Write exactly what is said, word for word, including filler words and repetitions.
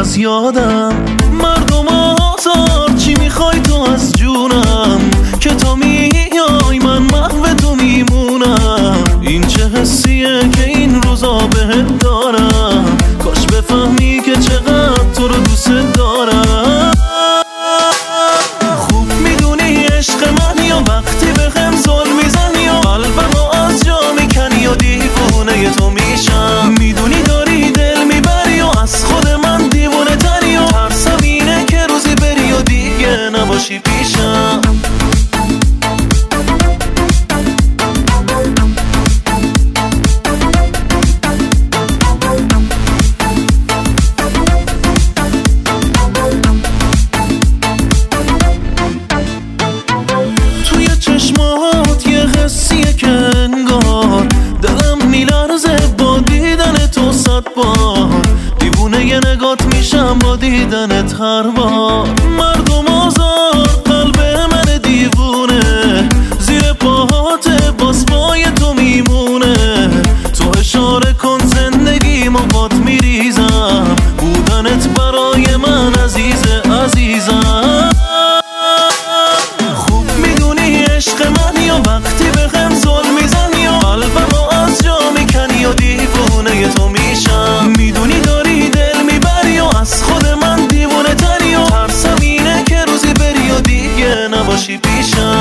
از یادم. مردم آزار چی میخوای تو از جونم، که تو میای من محو تو میمونم. این چه حسیه که این روزا بهت دارم، کاش بفهمی که چقدر تو رو دوست دارم. خوب میدونی عشق من یا وقتی بهم ظلم میزنی یا قلبمو از جا میکنی یا دیوونه تو میشم. میدونی داری دل میبری و از خود من دیوونه تری و ترسم اینه که روزی بری و دیگه نباشی پیشم. توی چشمات یه حسیه که انگار دلم میلرزه با دیدن تو صد بار. دیوونه یه نگات میشم با دیدنت هر بار. مردم آزار قلب من دیوونه زیر پاهات باز پای تو میمونه. تو اشاره کن زندگیم و باد میریزم، بودنت برای من عزیزه عزیزم. خوب میدونی عشق من یا وقتی بهم ظلم میزنی یا قلبمو از جا میکنی یا دیوونه تو میشم. میدونی داری دل میبری و از خود من دیوونه تری و ترسم اینه که روزی بری و دیگه نباشی پیشم.